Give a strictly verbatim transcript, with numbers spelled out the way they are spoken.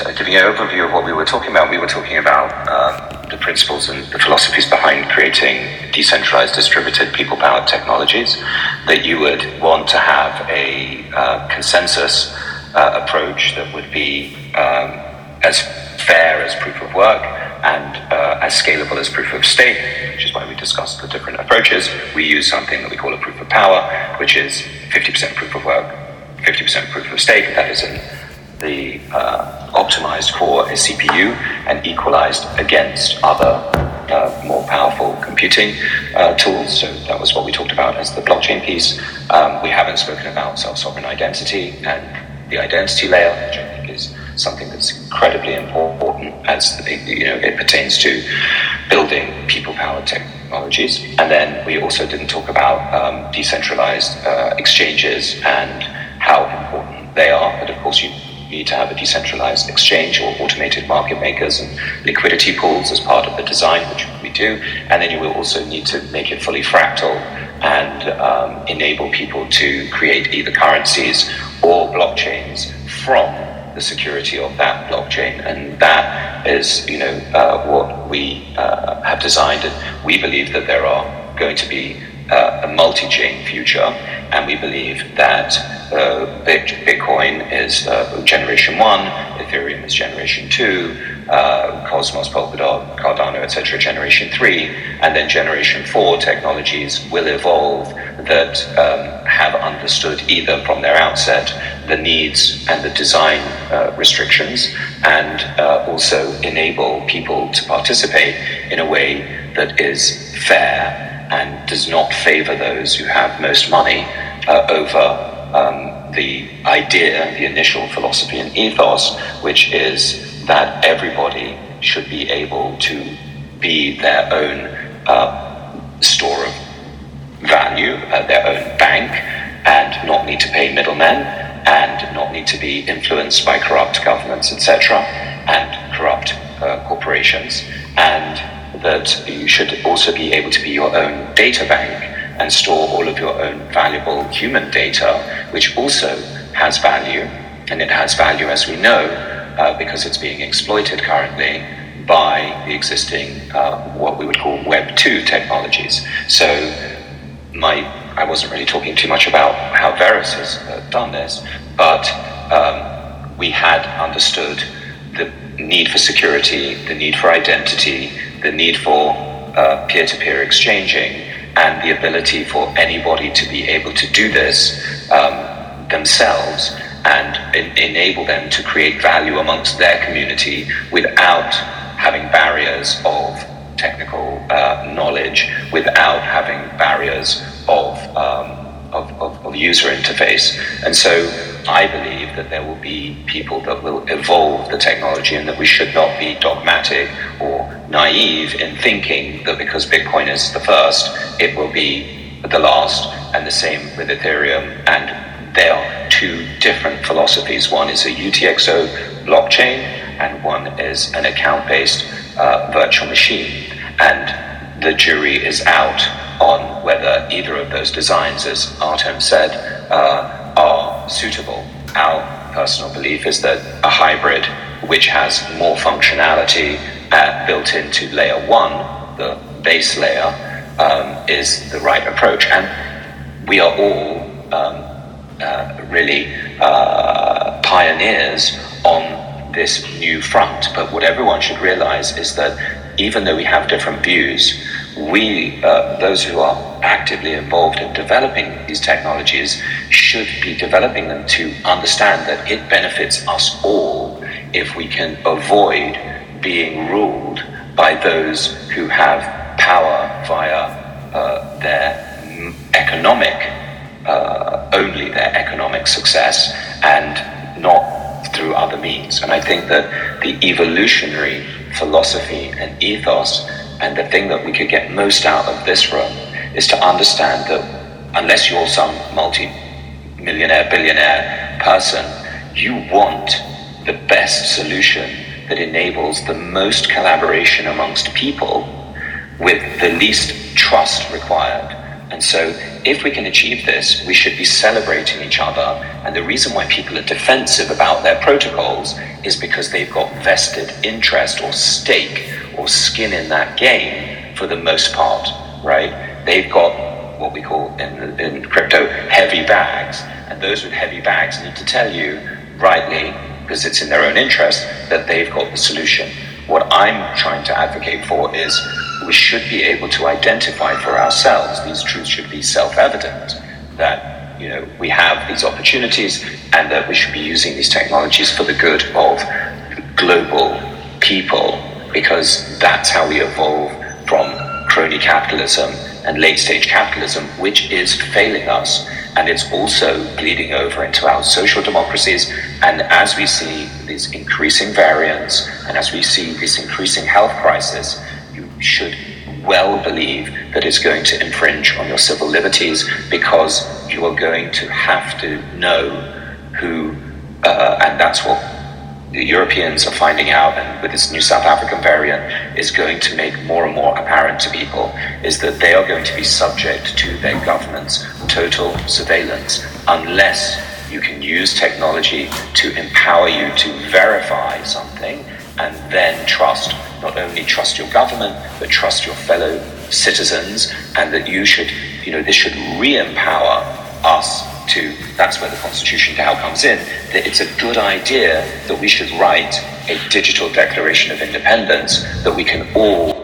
just uh, giving an overview of what we were talking about, we were talking about um, the principles and the philosophies behind creating decentralized, distributed, people-powered technologies, that you would want to have a uh, consensus uh, approach that would be um, as fair as proof of work and uh, as scalable as proof of stake, which is why we discussed the different approaches. We use something that we call a proof of power, which is fifty percent proof of work, fifty percent proof of stake. That is in the uh, optimized for a C P U and equalized against other uh, more powerful computing uh, tools. So that was what we talked about as the blockchain piece. Um, we haven't spoken about self-sovereign identity and the identity layer, which I think is something that's incredibly important as it, you know, it pertains to building people-powered technologies. And then we also didn't talk about um, decentralized uh, exchanges and how important they are. But of course, you need to have a decentralized exchange or automated market makers and liquidity pools as part of the design, which we do. And then you will also need to make it fully fractal and um, enable people to create either currencies or blockchains from the security of that blockchain. And that is, you know, uh, what we uh, have designed. And we believe that there are going to be uh, a multi-chain future, and we believe that uh, Bitcoin is uh, generation one, Ethereum is generation two, uh, Cosmos, Polkadot, Cardano, et cetera, generation three, and then generation four technologies will evolve that um, have understood either from their outset the needs and the design uh, restrictions, and uh, also enable people to participate in a way that is fair and does not favor those who have most money uh, over um, the idea, the initial philosophy and ethos, which is that everybody should be able to be their own uh, store of value, uh, their own bank, and not need to pay middlemen, and not need to be influenced by corrupt governments, et cetera, and corrupt uh, corporations, and that you should also be able to be your own data bank and store all of your own valuable human data, which also has value, and it has value, as we know, uh, because it's being exploited currently by the existing, uh, what we would call Web two technologies. So my, I wasn't really talking too much about how Verus has uh, done this, but um, we had understood the need for security, the need for identity, the need for uh, peer-to-peer exchanging, and the ability for anybody to be able to do this um, themselves and en- enable them to create value amongst their community without having barriers of technical uh, knowledge, without having barriers of, um, of, of, of user interface. And so I believe that there will be people that will evolve the technology, and that we should not be dogmatic or naive in thinking that because Bitcoin is the first, it will be the last, and the same with Ethereum. And there are two different philosophies. One is a U T X O blockchain, and one is an account-based uh, virtual machine. And the jury is out on whether either of those designs, as Artem said, uh, are suitable. Our personal belief is that a hybrid which has more functionality uh, built into layer one, the base layer, um, is the right approach. And we are all um, uh, really uh, pioneers on this new front. But what everyone should realize is that even though we have different views, we, uh, those who are actively involved in developing these technologies, should be developing them to understand that it benefits us all if we can avoid being ruled by those who have power via uh, their economic, uh, only their economic success, and not through other means. And I think that the evolutionary philosophy and ethos, and the thing that we could get most out of this room, is to understand that unless you're some multi-millionaire, billionaire person, you want the best solution that enables the most collaboration amongst people with the least trust required. And And so if we can achieve this, we should be celebrating each other. And the reason why people are defensive about their protocols is because they've got vested interest or stake or skin in that game for the most part, right? They've got what we call in, in crypto heavy bags. And those with heavy bags need to tell you, rightly, because it's in their own interest, that they've got the solution. What I'm trying to advocate for is we should be able to identify for ourselves. These truths should be self-evident, that, you know, we have these opportunities and that we should be using these technologies for the good of global people, because that's how we evolve from crony capitalism and late-stage capitalism, which is failing us. And it's also bleeding over into our social democracies. And as we see these increasing variants, and as we see this increasing health crisis, you should well believe that it's going to infringe on your civil liberties, because you are going to have to know who, uh, and that's what the Europeans are finding out, and with this new South African variant is going to make more and more apparent to people, is that they are going to be subject to their government's total surveillance unless you can use technology to empower you to verify something and then trust, not only trust your government, but trust your fellow citizens, and that you should, you know, this should re-empower us to, that's where the Constitution now comes in, that it's a good idea that we should write a digital declaration of independence that we can all